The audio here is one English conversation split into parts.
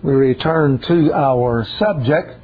we return to our subject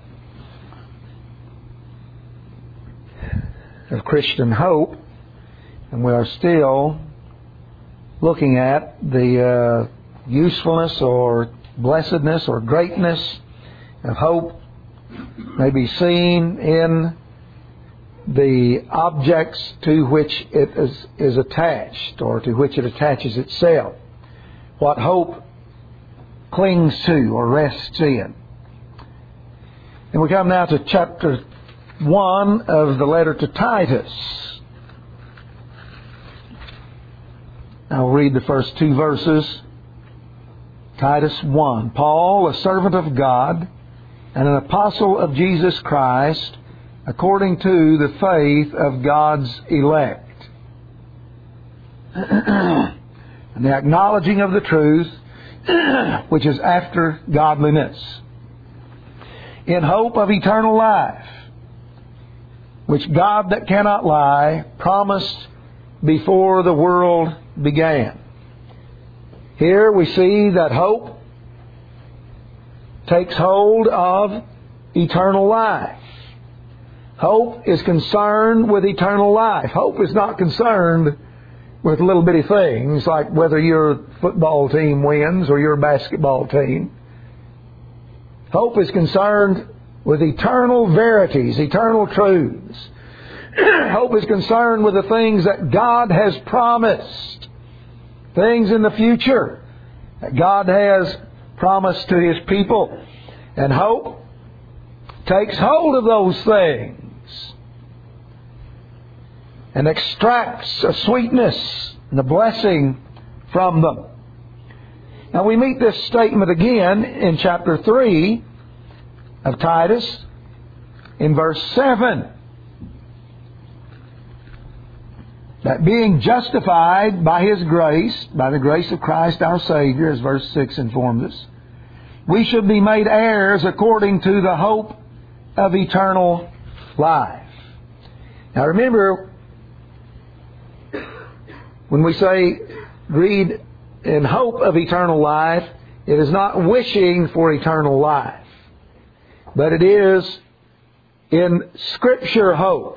of Christian hope, and we are still looking at the usefulness or blessedness or greatness of hope may be seen in the objects to which it is attached, or to which it attaches itself. What hope clings to or rests in. And we come now to chapter 1 of the letter to Titus. I'll read the first two verses. Titus 1. Paul, a servant of God and an apostle of Jesus Christ, according to the faith of God's elect, and the acknowledging of the truth, which is after godliness, in hope of eternal life, which God that cannot lie promised before the world began. Here we see that hope takes hold of eternal life. Hope is concerned with eternal life. Hope is not concerned with little bitty things like whether your football team wins or your basketball team. Hope is concerned with eternal verities, eternal truths. Hope is concerned with the things that God has promised, things in the future that God has promised to His people. And hope takes hold of those things and extracts a sweetness and a blessing from them. Now we meet this statement again in chapter 3 of Titus in verse 7. That being justified by His grace, by the grace of Christ our Savior, as verse 6 informs us, we should be made heirs according to the hope of eternal life. Now remember, when we say read in hope of eternal life, it is not wishing for eternal life, but it is in Scripture hope,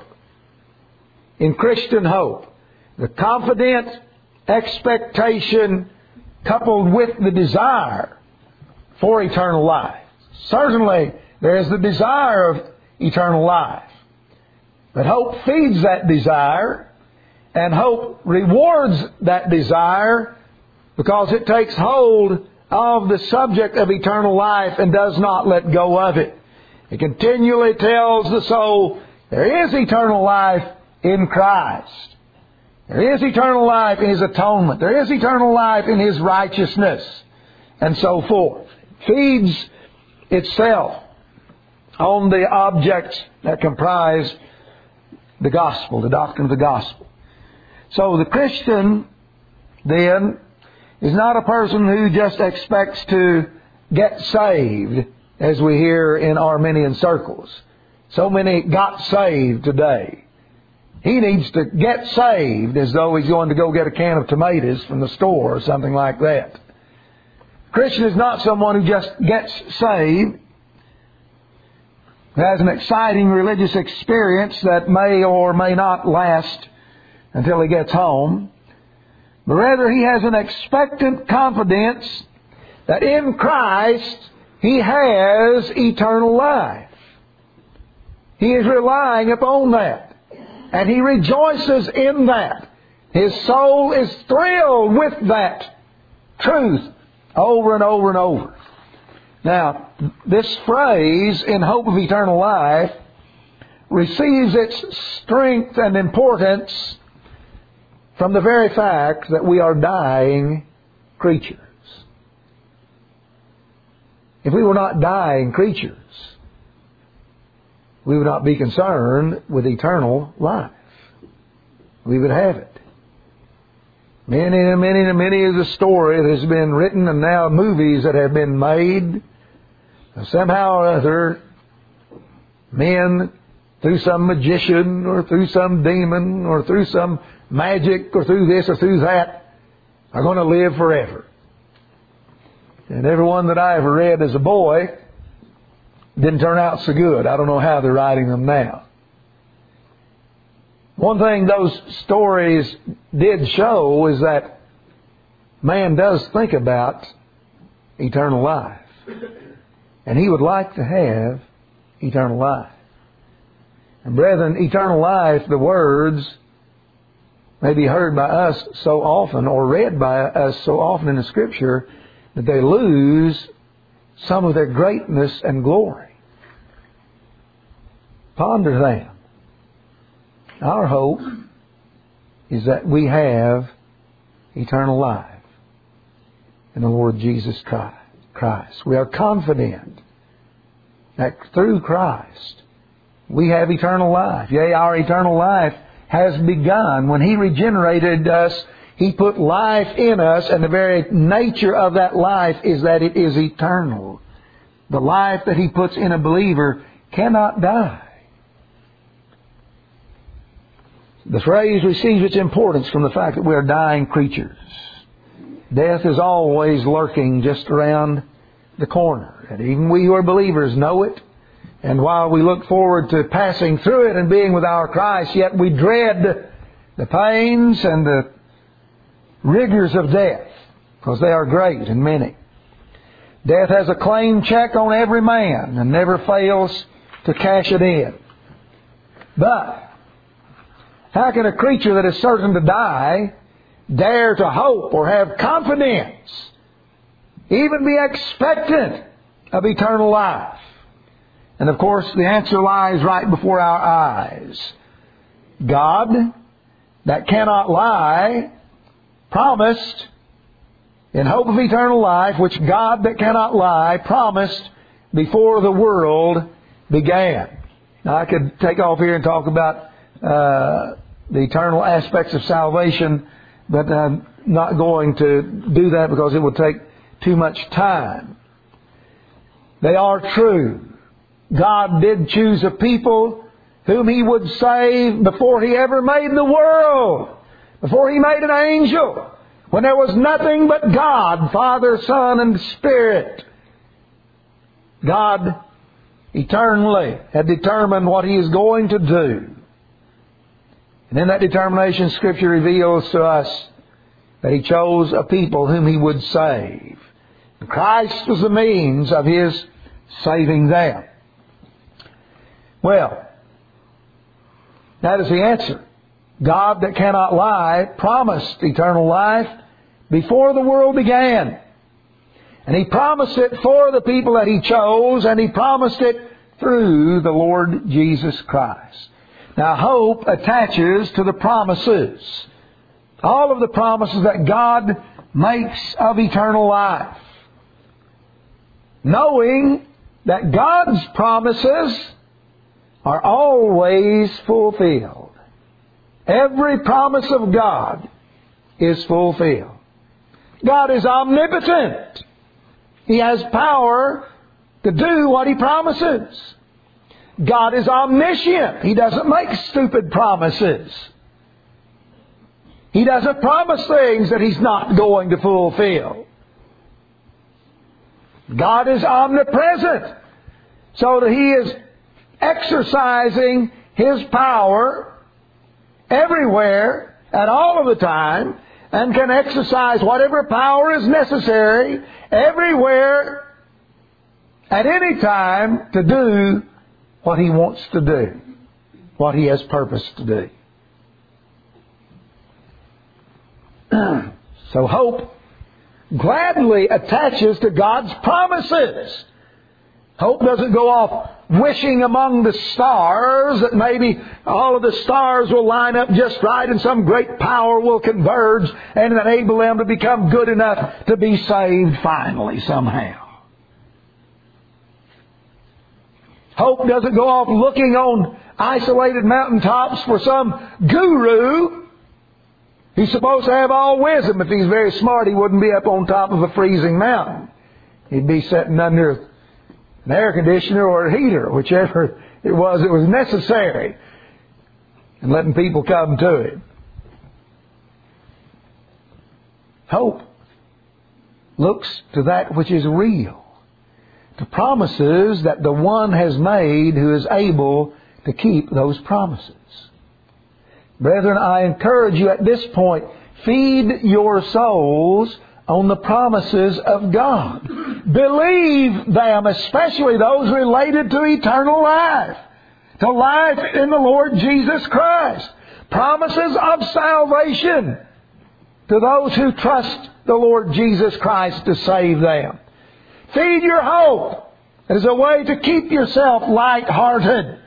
in Christian hope. The confident expectation coupled with the desire for eternal life. Certainly, there is the desire of eternal life. But hope feeds that desire, and hope rewards that desire because it takes hold of the subject of eternal life and does not let go of it. It continually tells the soul, there is eternal life in Christ. There is eternal life in His atonement. There is eternal life in His righteousness, and so forth. It feeds itself on the objects that comprise the gospel, the doctrine of the gospel. So the Christian, then, is not a person who just expects to get saved, as we hear in Arminian circles. So many got saved today. He needs to get saved as though he's going to go get a can of tomatoes from the store or something like that. Christian is not someone who just gets saved, who has an exciting religious experience that may or may not last until he gets home, but rather he has an expectant confidence that in Christ he has eternal life. He is relying upon that. And he rejoices in that. His soul is thrilled with that truth over and over and over. Now, this phrase, in hope of eternal life, receives its strength and importance from the very fact that we are dying creatures. If we were not dying creatures, we would not be concerned with eternal life. We would have it. Many is the story that has been written, and now movies that have been made. Somehow or other, men, through some magician or through some demon or through some magic or through this or through that, are going to live forever. And every one that I ever read as a boy didn't turn out so good. I don't know how they're writing them now. One thing those stories did show is that man does think about eternal life. And he would like to have eternal life. And brethren, eternal life, the words may be heard by us so often or read by us so often in the Scripture that they lose some of their greatness and glory. Ponder them. Our hope is that we have eternal life in the Lord Jesus Christ. We are confident that through Christ we have eternal life. Yea, our eternal life has begun. When He regenerated us, He put life in us, and the very nature of that life is that it is eternal. The life that He puts in a believer cannot die. The phrase receives its importance from the fact that we are dying creatures. Death is always lurking just around the corner. And even we who are believers know it. And while we look forward to passing through it and being with our Christ, yet we dread the pains and the rigors of death, because they are great and many. Death has a claim check on every man and never fails to cash it in. But how can a creature that is certain to die dare to hope or have confidence, even be expectant of eternal life? And of course, the answer lies right before our eyes. God, that cannot lie, promised in hope of eternal life, which God, that cannot lie, promised before the world began. Now, I could take off here and talk about the eternal aspects of salvation, but I'm not going to do that because it would take too much time. They are true. God did choose a people whom He would save before He ever made the world, before He made an angel, when there was nothing but God, Father, Son, and Spirit. God eternally had determined what He is going to do. And in that determination, Scripture reveals to us that He chose a people whom He would save. And Christ was the means of His saving them. Well, that is the answer. God, that cannot lie, promised eternal life before the world began. And He promised it for the people that He chose, and He promised it through the Lord Jesus Christ. Now, hope attaches to the promises. All of the promises that God makes of eternal life. Knowing that God's promises are always fulfilled. Every promise of God is fulfilled. God is omnipotent. He has power to do what He promises. God is omniscient. He doesn't make stupid promises. He doesn't promise things that He's not going to fulfill. God is omnipresent, so that He is exercising His power everywhere at all of the time, and can exercise whatever power is necessary everywhere at any time to do what He wants to do, what He has purposed to do. So hope gladly attaches to God's promises. Hope doesn't go off wishing among the stars that maybe all of the stars will line up just right and some great power will converge and enable them to become good enough to be saved finally somehow. Hope doesn't go off looking on isolated mountaintops for some guru. He's supposed to have all wisdom. If he's very smart, he wouldn't be up on top of a freezing mountain. He'd be sitting under an air conditioner or a heater, whichever it was necessary, and letting people come to it. Hope looks to that which is real, to promises that the One has made who is able to keep those promises. Brethren, I encourage you at this point, feed your souls on the promises of God. Believe them, especially those related to eternal life, to life in the Lord Jesus Christ. Promises of salvation to those who trust the Lord Jesus Christ to save them. Feed your hope as a way to keep yourself light-hearted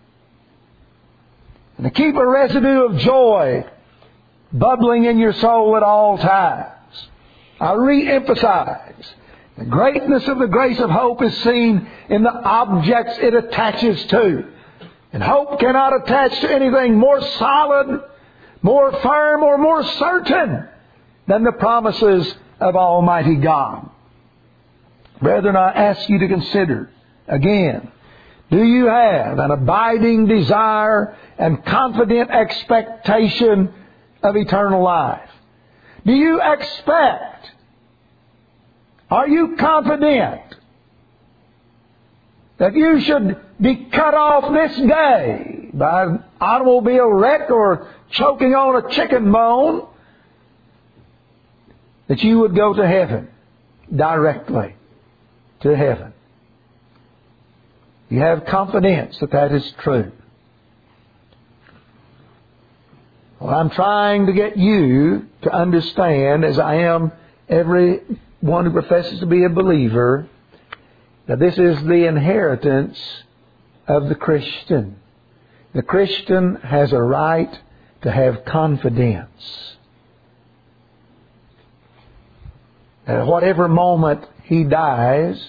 and to keep a residue of joy bubbling in your soul at all times. I re-emphasize, the greatness of the grace of hope is seen in the objects it attaches to. And hope cannot attach to anything more solid, more firm, or more certain than the promises of Almighty God. Brethren, I ask you to consider again, do you have an abiding desire and confident expectation of eternal life? Do you expect? Are you confident that you should be cut off this day by an automobile wreck or choking on a chicken bone, that you would go to heaven, directly to heaven? You have confidence that that is true. Well, I'm trying to get you to understand, as I am everyone who professes to be a believer, that this is the inheritance of the Christian. The Christian has a right to have confidence. At whatever moment he dies,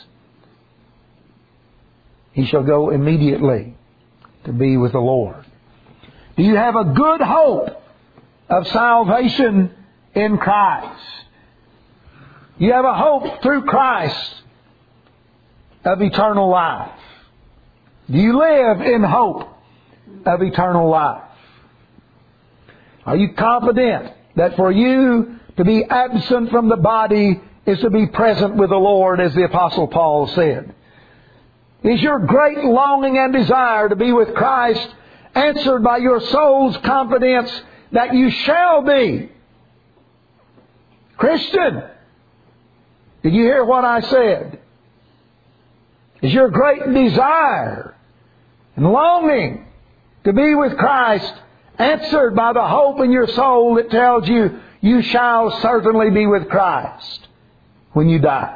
he shall go immediately to be with the Lord. Do you have a good hope of salvation in Christ? You have a hope through Christ of eternal life. Do you live in hope of eternal life? Are you confident that for you to be absent from the body is to be present with the Lord, as the Apostle Paul said? Is your great longing and desire to be with Christ answered by your soul's confidence that you shall be? Christian, did you hear what I said? Is your great desire and longing to be with Christ answered by the hope in your soul that tells you you shall certainly be with Christ when you die?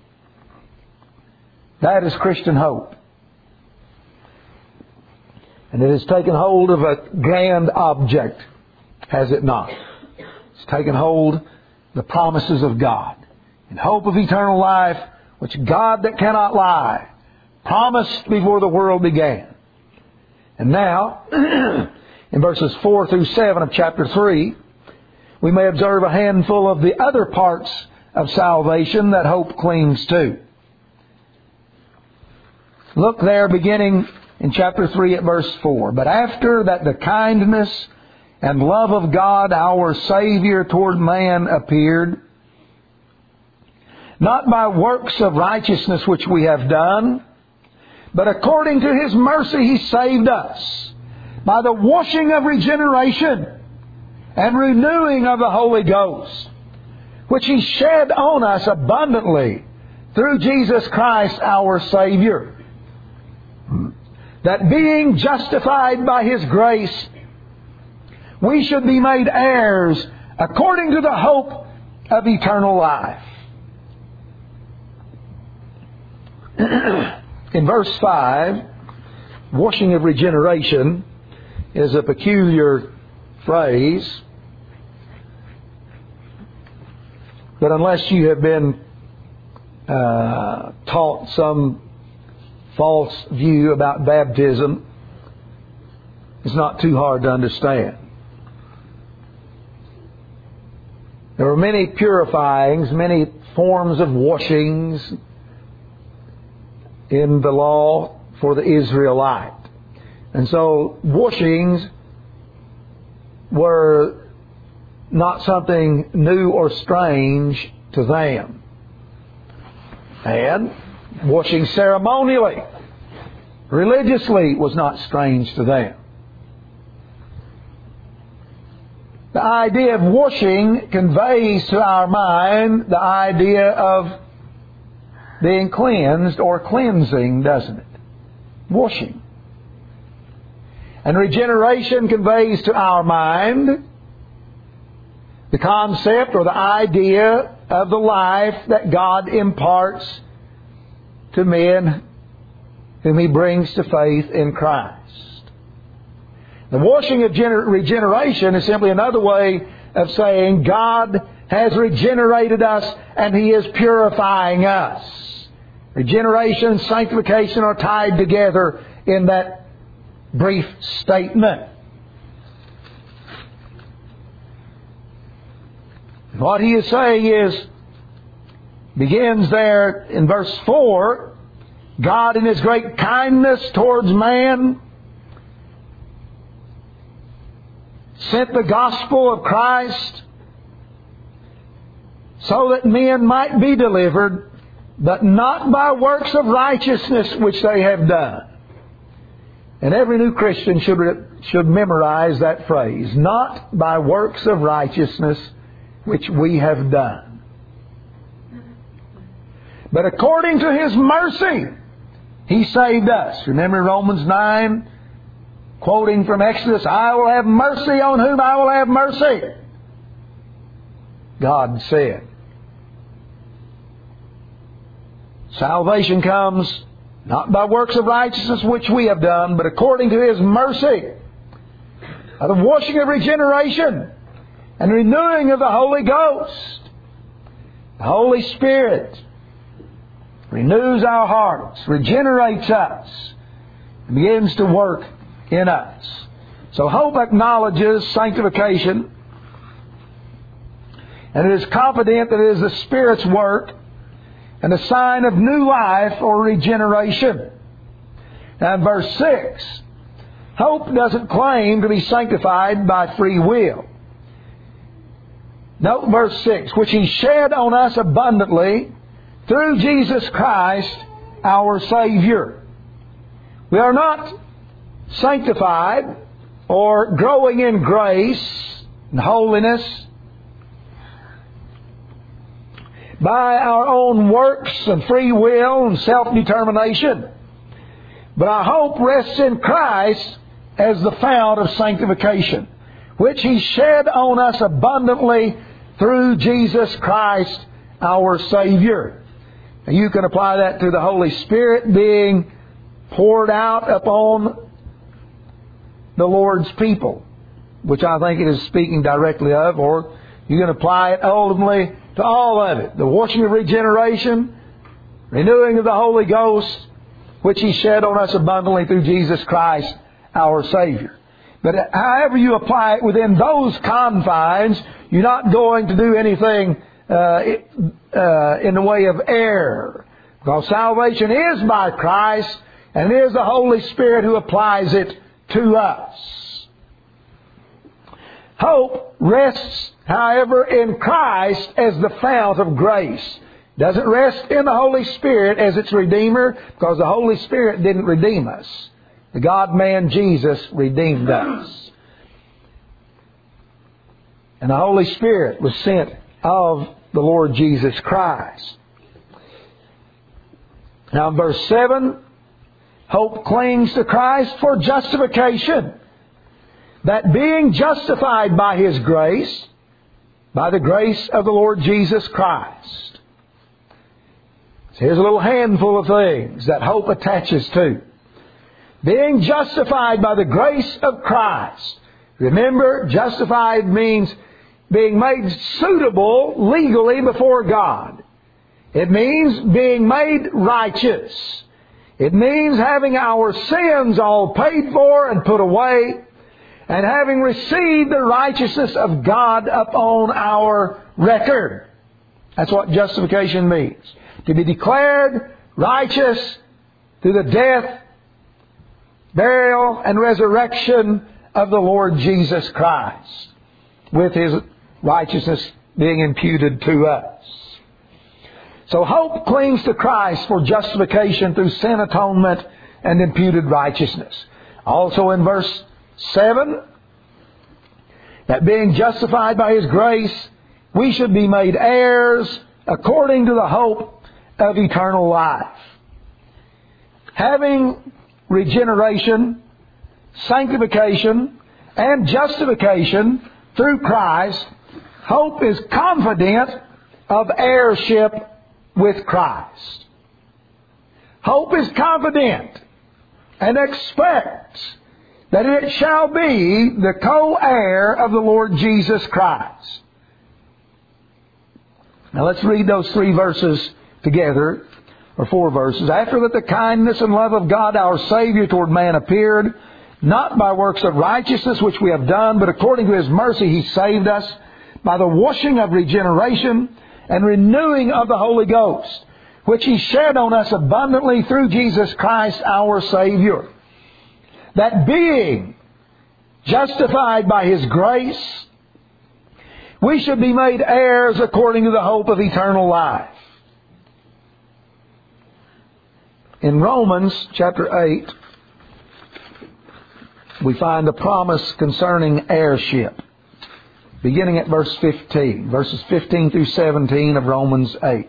That is Christian hope. And it has taken hold of a grand object, has it not? It's taken hold of the promises of God and hope of eternal life, which God that cannot lie promised before the world began. And now, in verses 4 through 7 of chapter 3, we may observe a handful of the other parts of salvation that hope clings to. Look there, beginning in chapter 3 at verse 4. But after that the kindness and love of God our Savior toward man appeared, not by works of righteousness which we have done, but according to His mercy He saved us by the washing of regeneration and renewing of the Holy Ghost, which He shed on us abundantly through Jesus Christ our Savior, that being justified by His grace, we should be made heirs according to the hope of eternal life. In verse 5, washing of regeneration is a peculiar phrase, but unless you have been taught some false view about baptism, it's not too hard to understand. There are many purifyings, many forms of washings in the law for the Israelite. And so washings were not something new or strange to them. And washing ceremonially, religiously, was not strange to them. The idea of washing conveys to our mind the idea of being cleansed or cleansing, doesn't it? Washing. And regeneration conveys to our mind the concept or the idea of the life that God imparts to men whom He brings to faith in Christ. The washing of regeneration is simply another way of saying God has regenerated us and He is purifying us. Regeneration and sanctification are tied together in that brief statement. What he is saying is, begins there in verse 4, God in His great kindness towards man sent the gospel of Christ so that men might be delivered, but not by works of righteousness which they have done. And every new Christian should memorize that phrase, not by works of righteousness which we have done, but according to His mercy He saved us. Remember Romans 9, quoting from Exodus, I will have mercy on whom I will have mercy, God said. Salvation comes not by works of righteousness which we have done, but according to His mercy, by the washing of regeneration and renewing of the Holy Ghost. The Holy Spirit renews our hearts, regenerates us, and begins to work in us. So hope acknowledges sanctification, and it is confident that it is the Spirit's work and a sign of new life or regeneration. Now in verse 6, hope doesn't claim to be sanctified by free will. Note verse 6, which He shed on us abundantly through Jesus Christ our Savior. We are not sanctified or growing in grace and holiness by our own works and free will and self-determination, but our hope rests in Christ as the fount of sanctification, which He shed on us abundantly through Jesus Christ our Savior. And you can apply that to the Holy Spirit being poured out upon the Lord's people, which I think it is speaking directly of, or you can apply it ultimately to all of it. The washing of regeneration, renewing of the Holy Ghost, which He shed on us abundantly through Jesus Christ our Savior. But however you apply it within those confines, you're not going to do anything in the way of error. Because salvation is by Christ, and it is the Holy Spirit who applies it to us. Hope rests, however, in Christ as the fount of grace. It doesn't rest in the Holy Spirit as its Redeemer, because the Holy Spirit didn't redeem us. The God-man Jesus redeemed us. And the Holy Spirit was sent of the Lord Jesus Christ. Now in verse 7, hope clings to Christ for justification. That being justified by His grace, by the grace of the Lord Jesus Christ. So here's a little handful of things that hope attaches to. Being justified by the grace of Christ. Remember, justified means being made suitable legally before God. It means being made righteous. It means having our sins all paid for and put away, and having received the righteousness of God upon our record. That's what justification means. To be declared righteous through the death, burial, and resurrection of the Lord Jesus Christ, with His righteousness being imputed to us. So hope clings to Christ for justification through sin atonement and imputed righteousness. Also in verse 7, that being justified by His grace, we should be made heirs according to the hope of eternal life. Having regeneration, sanctification, and justification through Christ, hope is confident of heirship with Christ. Hope is confident and expects that it shall be the co-heir of the Lord Jesus Christ. Now let's read those 3 verses together, or 4 verses. After that the kindness and love of God our Savior toward man appeared, not by works of righteousness which we have done, but according to His mercy He saved us by the washing of regeneration and renewing of the Holy Ghost, which He shed on us abundantly through Jesus Christ our Savior, that being justified by His grace, we should be made heirs according to the hope of eternal life. In Romans chapter 8, we find a promise concerning heirship, beginning at verse 15, verses 15 through 17 of Romans 8.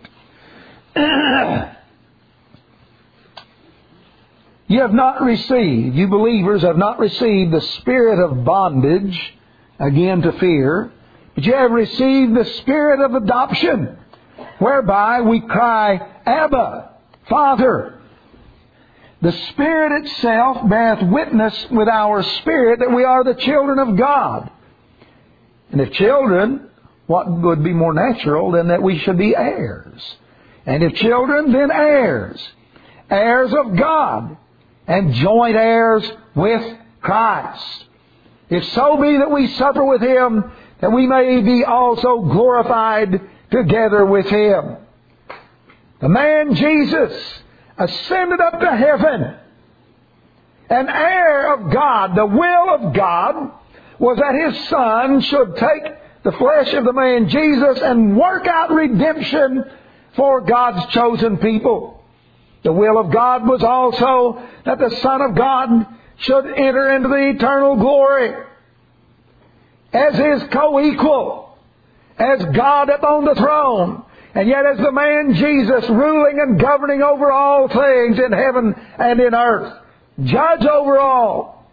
You believers have not received the spirit of bondage, again to fear, but you have received the spirit of adoption, whereby we cry, Abba, Father. The Spirit itself beareth witness with our spirit that we are the children of God. And if children, what would be more natural than that we should be heirs? And if children, then heirs. Heirs of God, and joint heirs with Christ. If so be that we suffer with Him, that we may be also glorified together with Him. The man Jesus ascended up to heaven, an heir of God. The will of God was that His Son should take the flesh of the man Jesus and work out redemption for God's chosen people. The will of God was also that the Son of God should enter into the eternal glory as His co-equal, as God upon the throne, and yet as the man Jesus ruling and governing over all things in heaven and in earth, judge over all.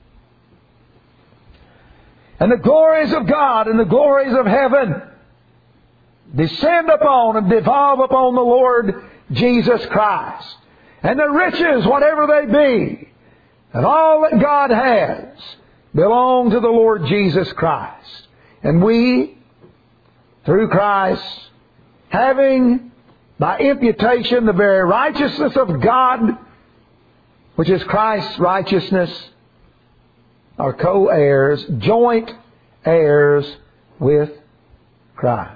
And the glories of God and the glories of heaven descend upon and devolve upon the Lord Jesus Christ. And the riches, whatever they be, and all that God has, belong to the Lord Jesus Christ. And we, through Christ, having by imputation the very righteousness of God, which is Christ's righteousness, are co-heirs, joint heirs with Christ.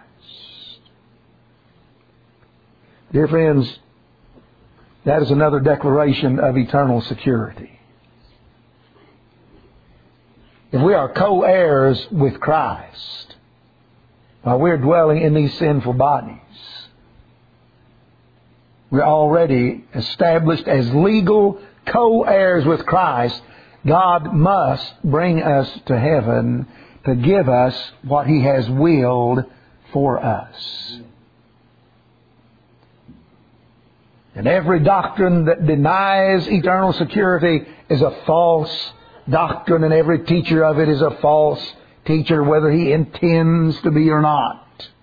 Dear friends, that is another declaration of eternal security. If we are co-heirs with Christ, while we're dwelling in these sinful bodies, we're already established as legal co-heirs with Christ. God must bring us to heaven to give us what He has willed for us. And every doctrine that denies eternal security is a false doctrine, and every teacher of it is a false teacher, whether he intends to be or not.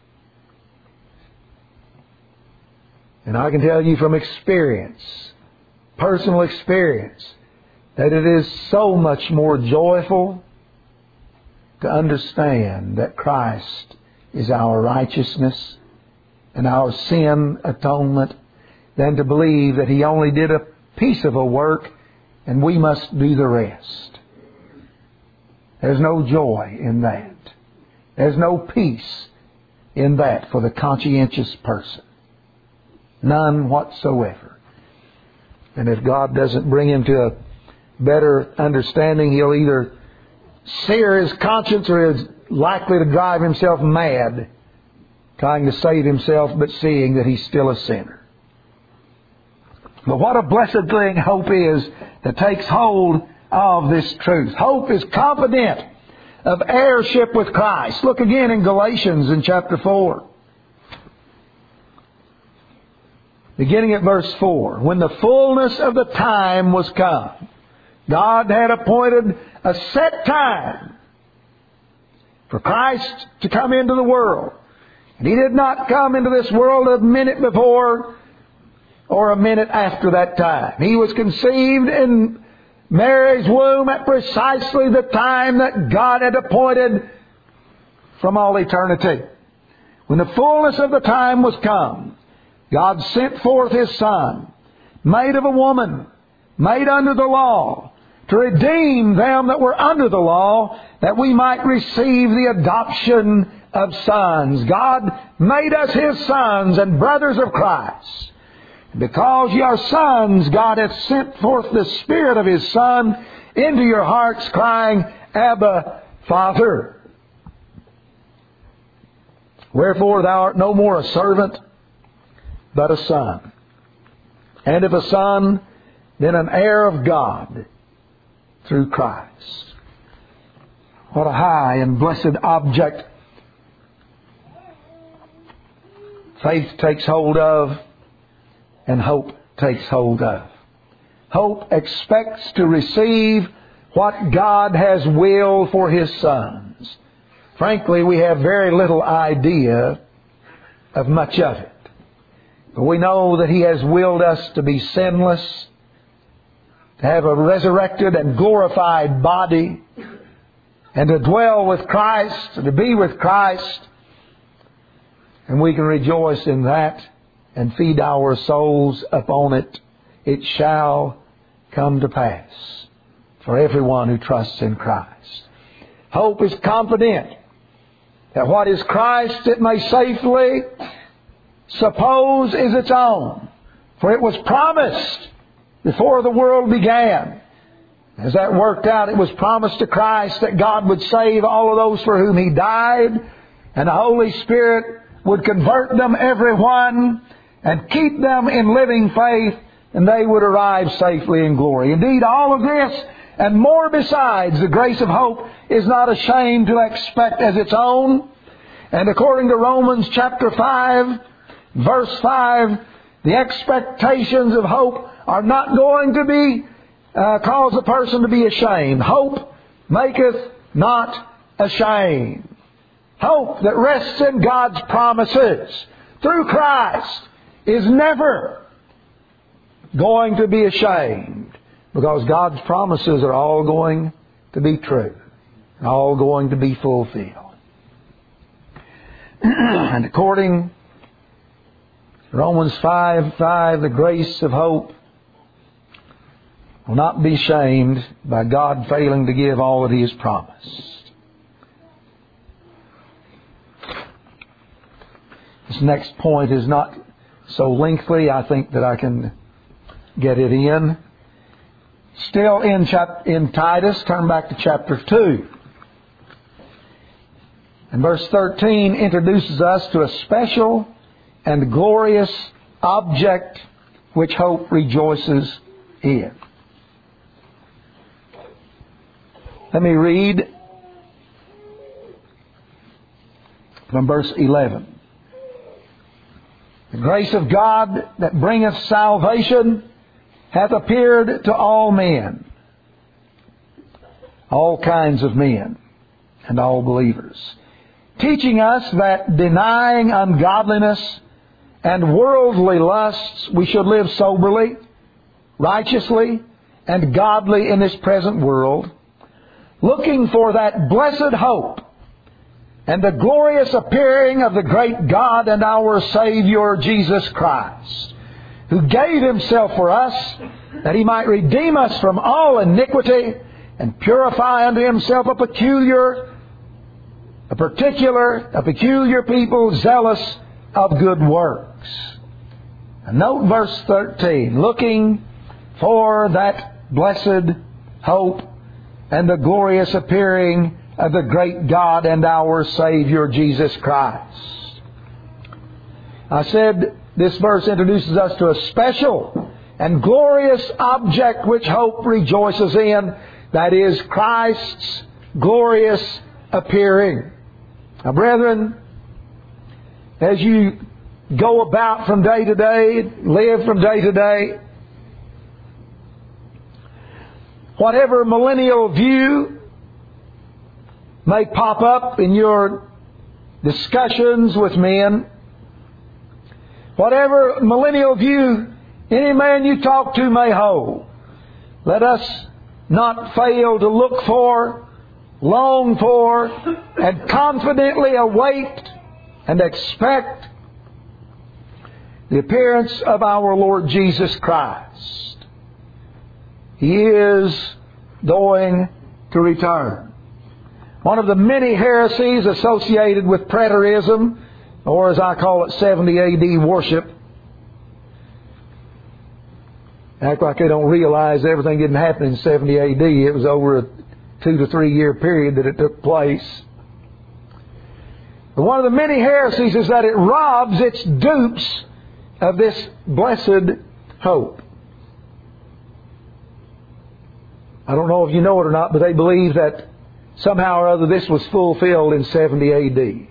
And I can tell you from experience, personal experience, that it is so much more joyful to understand that Christ is our righteousness and our sin atonement than to believe that He only did a piece of a work and we must do the rest. There's no joy in that. There's no peace in that for the conscientious person. None whatsoever. And if God doesn't bring him to a better understanding, He'll either sear his conscience or is likely to drive himself mad trying to save himself, but seeing that he's still a sinner. But what a blessed thing hope is that takes hold of this truth. Hope is confident of heirship with Christ. Look again in Galatians in chapter 4. Beginning at verse 4. When the fullness of the time was come, God had appointed a set time for Christ to come into the world. And He did not come into this world a minute before or a minute after that time. He was conceived in Mary's womb at precisely the time that God had appointed from all eternity. When the fullness of the time was come, God sent forth His Son, made of a woman, made under the law, to redeem them that were under the law, that we might receive the adoption of sons. God made us His sons and brothers of Christ. Because ye are sons, God hath sent forth the Spirit of His Son into your hearts, crying, Abba, Father. Wherefore thou art no more a servant, but a son. And if a son, then an heir of God through Christ. What a high and blessed object faith takes hold of and hope takes hold of. Hope expects to receive what God has willed for His sons. Frankly, we have very little idea of much of it. But we know that He has willed us to be sinless, to have a resurrected and glorified body, and to dwell with Christ, and to be with Christ. And we can rejoice in that and feed our souls upon it. It shall come to pass for everyone who trusts in Christ. Hope is confident that what is Christ it may safely suppose is its own. For it was promised before the world began. As that worked out, it was promised to Christ that God would save all of those for whom He died, and the Holy Spirit would convert them, every one, and keep them in living faith, and they would arrive safely in glory. Indeed, all of this and more besides, the grace of hope is not ashamed to expect as its own. And according to Romans chapter 5, verse 5, the expectations of hope are not going to be cause a person to be ashamed. Hope maketh not ashamed. Hope that rests in God's promises through Christ is never going to be ashamed, because God's promises are all going to be true, all going to be fulfilled. And according to Romans 5:5, the grace of hope will not be shamed by God failing to give all that He has promised. This next point is not so lengthy, I think that I can get it in. Still in Titus, turn back to chapter 2. And verse 13 introduces us to a special and glorious object which hope rejoices in. Let me read from verse 11. The grace of God that bringeth salvation hath appeared to all men, all kinds of men, and all believers, teaching us that denying ungodliness and worldly lusts, we should live soberly, righteously, and godly in this present world, looking for that blessed hope and the glorious appearing of the great God and our Savior Jesus Christ, who gave Himself for us, that He might redeem us from all iniquity and purify unto Himself a peculiar people zealous of good works. And note verse 13, looking for that blessed hope and the glorious appearing of the great God and our Savior Jesus Christ. I said this verse introduces us to a special and glorious object which hope rejoices in. That is Christ's glorious appearing. Now, brethren, as you go about from day to day, live from day to day, whatever millennial view may pop up in your discussions with men, whatever millennial view any man you talk to may hold, let us not fail to look for, long for, and confidently await and expect the appearance of our Lord Jesus Christ. He is going to return. One of the many heresies associated with preterism, or as I call it, 70 AD worship, act like they don't realize everything didn't happen in 70 AD. It was over a 2 to 3 year period that it took place. But one of the many heresies is that it robs its dupes of this blessed hope. I don't know if you know it or not, but they believe that somehow or other this was fulfilled in 70 AD.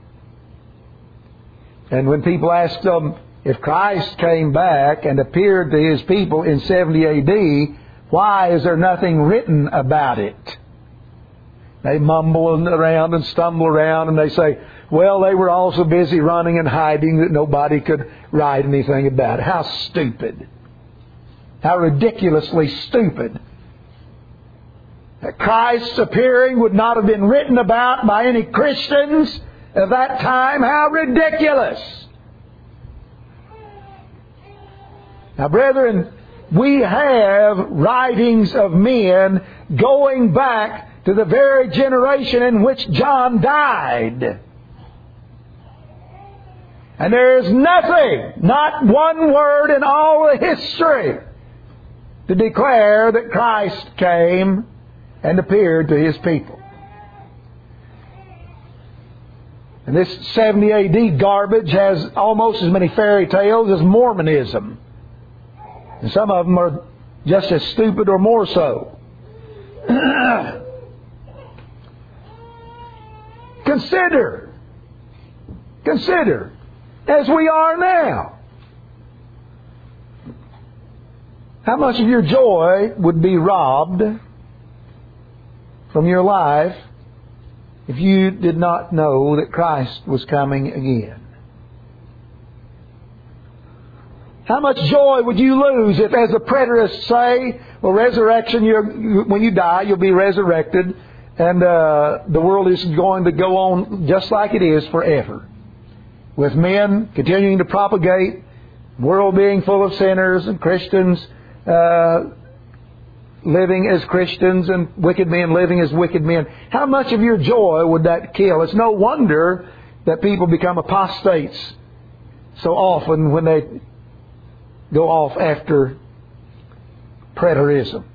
And when people ask them, if Christ came back and appeared to His people in 70 AD, why is there nothing written about it? They mumble around and stumble around and they say, well, they were all so busy running and hiding that nobody could write anything about it. How stupid. How ridiculously stupid. That Christ's appearing would not have been written about by any Christians of that time. How ridiculous. Now, brethren, we have writings of men going back to the very generation in which John died. And there is nothing, not one word in all the history to declare that Christ came and appeared to His people. And this 70 AD garbage has almost as many fairy tales as Mormonism. And some of them are just as stupid or more so. Consider, as we are now, how much of your joy would be robbed from your life if you did not know that Christ was coming again? How much joy would you lose if, as the preterists say, well, resurrection, when you die, you'll be resurrected, and the world is going to go on just like it is forever, with men continuing to propagate, the world being full of sinners and Christians living as Christians and wicked men living as wicked men. How much of your joy would that kill? It's no wonder that people become apostates so often when they go off after preterism.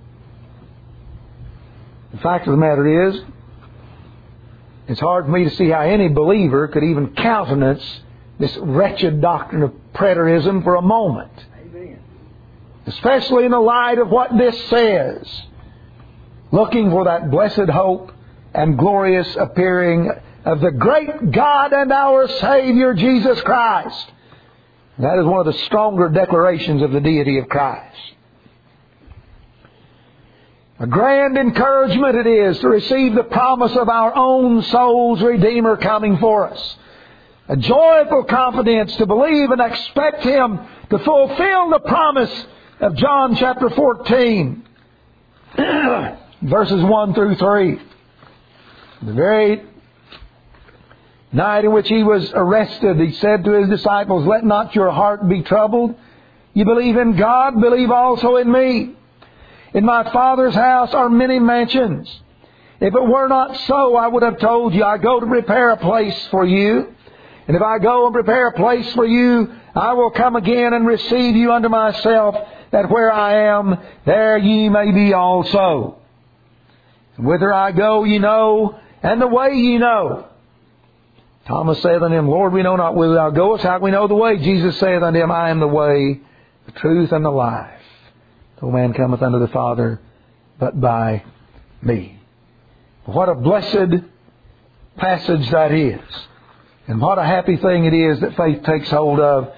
The fact of the matter is, it's hard for me to see how any believer could even countenance this wretched doctrine of preterism for a moment. Amen. Especially in the light of what this says. Looking for that blessed hope and glorious appearing of the great God and our Savior, Jesus Christ. That is one of the stronger declarations of the deity of Christ. A grand encouragement it is to receive the promise of our own soul's Redeemer coming for us. A joyful confidence to believe and expect Him to fulfill the promise of John chapter 14, verses 1 through 3. The very night in which He was arrested, He said to His disciples, "Let not your heart be troubled. You believe in God, believe also in me. In my Father's house are many mansions. If it were not so, I would have told you, I go to prepare a place for you. And if I go and prepare a place for you, I will come again and receive you unto myself, that where I am, there ye may be also. And whither I go ye know, and the way ye know." Thomas saith unto him, Lord, we know not whither thou goest. How can we know the way? Jesus saith unto him, I am the way, the truth, and the life. No man cometh unto the Father but by me. What a blessed passage that is. And what a happy thing it is that faith takes hold of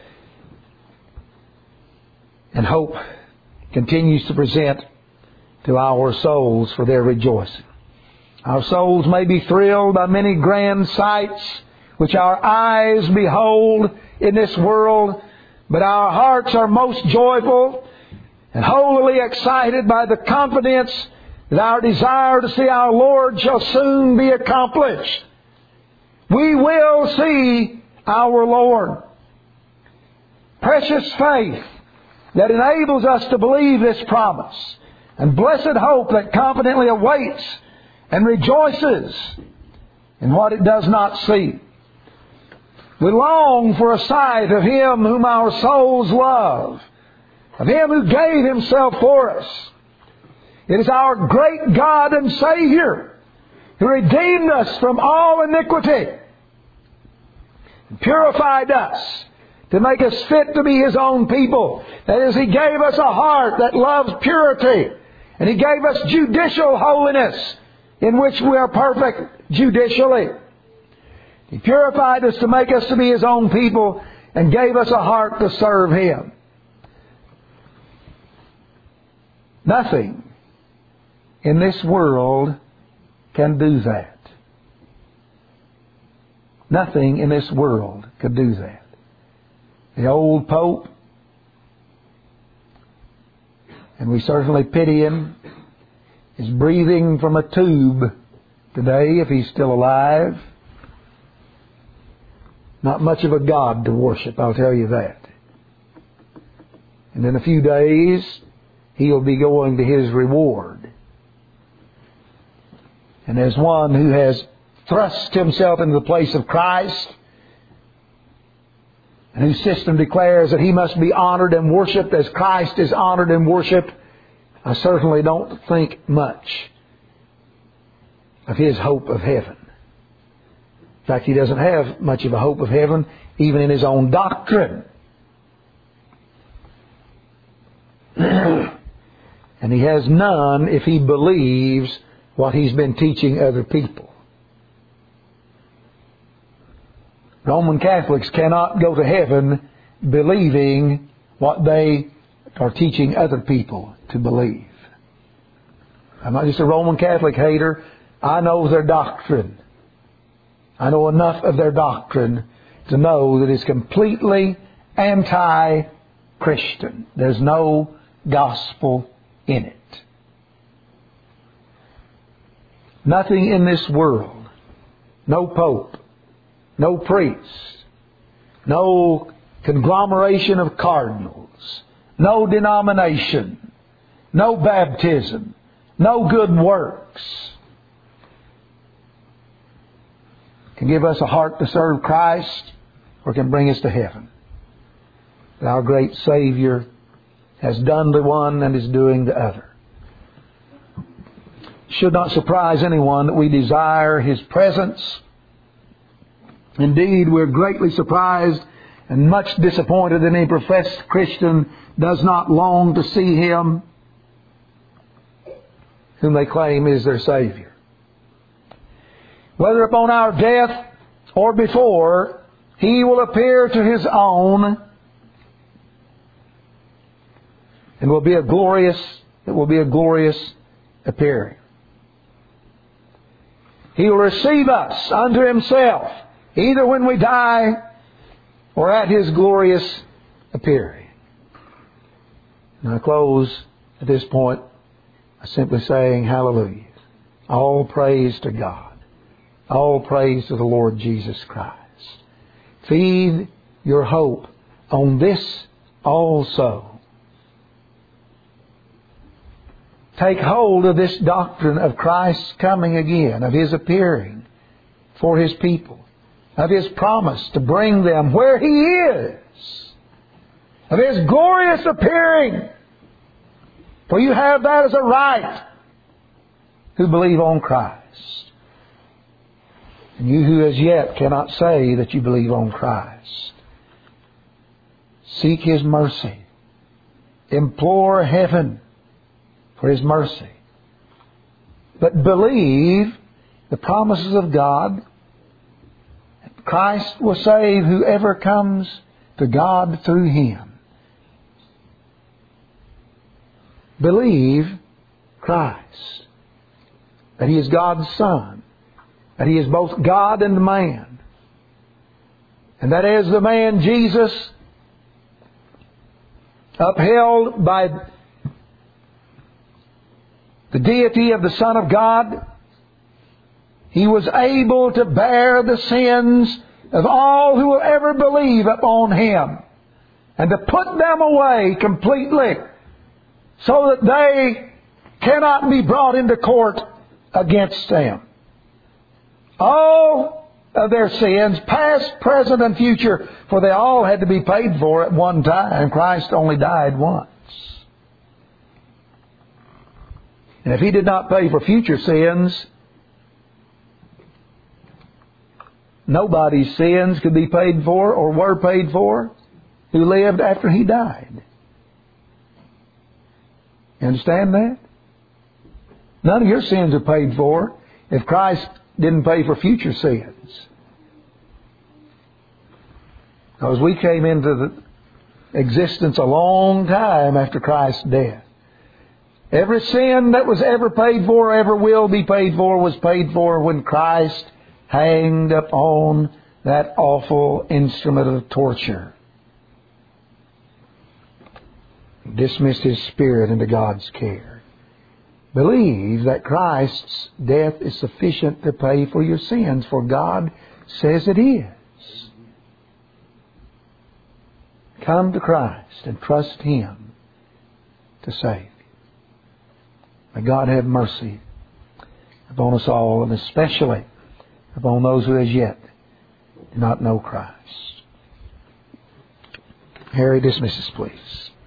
and hope continues to present to our souls for their rejoicing. Our souls may be thrilled by many grand sights which our eyes behold in this world, but our hearts are most joyful and wholly excited by the confidence that our desire to see our Lord shall soon be accomplished. We will see our Lord. Precious faith that enables us to believe this promise, and blessed hope that confidently awaits and rejoices in what it does not see. We long for a sight of Him whom our souls love, of Him who gave Himself for us. It is our great God and Savior who redeemed us from all iniquity and purified us to make us fit to be His own people. That is, He gave us a heart that loves purity, and He gave us judicial holiness in which we are perfect judicially. He purified us to make us to be His own people and gave us a heart to serve Him. Nothing in this world can do that. Nothing in this world could do that. The old Pope, and we certainly pity him, is breathing from a tube today if he's still alive. Not much of a God to worship, I'll tell you that. And in a few days, he'll be going to his reward. And as one who has thrust himself into the place of Christ, and whose system declares that He must be honored and worshipped as Christ is honored and worshipped, I certainly don't think much of his hope of heaven. In fact, he doesn't have much of a hope of heaven even in his own doctrine. And he has none if he believes what he's been teaching other people. Roman Catholics cannot go to heaven believing what they are teaching other people to believe. I'm not just a Roman Catholic hater. I know their doctrine. I know enough of their doctrine to know that it's completely anti-Christian. There's no gospel in it. Nothing in this world, no pope, no priest, no conglomeration of cardinals, no denomination, no baptism, no good works can give us a heart to serve Christ or can bring us to heaven. But our great Savior has done the one and is doing the other. It should not surprise anyone that we desire His presence. Indeed, we're greatly surprised and much disappointed that any professed Christian does not long to see Him whom they claim is their Savior. Whether upon our death or before, He will appear to His own and will be a glorious appearing. He will receive us unto Himself, either when we die or at His glorious appearing. And I close at this point by simply saying, hallelujah. All praise to God. All praise to the Lord Jesus Christ. Feed your hope on this also. Take hold of this doctrine of Christ's coming again, of His appearing for His people, of His promise to bring them where He is, of His glorious appearing. For you have that as a right who believe on Christ. And you who as yet cannot say that you believe on Christ, seek His mercy. Implore heaven for His mercy. But believe the promises of God. Christ will save whoever comes to God through Him. Believe Christ. That He is God's Son. That He is both God and man. And that as the man Jesus, upheld by the deity of the Son of God, He was able to bear the sins of all who will ever believe upon Him, and to put them away completely, so that they cannot be brought into court against them. All of their sins, past, present, and future, for they all had to be paid for at one time. Christ only died once. And if He did not pay for future sins, nobody's sins could be paid for or were paid for who lived after He died. You understand that? None of your sins are paid for if Christ didn't pay for future sins. Because we came into the existence a long time after Christ's death. Every sin that was ever paid for, ever will be paid for, was paid for when Christ hanged upon that awful instrument of torture. Dismissed His spirit into God's care. Believe that Christ's death is sufficient to pay for your sins, for God says it is. Come to Christ and trust Him to save you. May God have mercy upon us all, and especially upon those who as yet do not know Christ. Harry, dismiss us, please.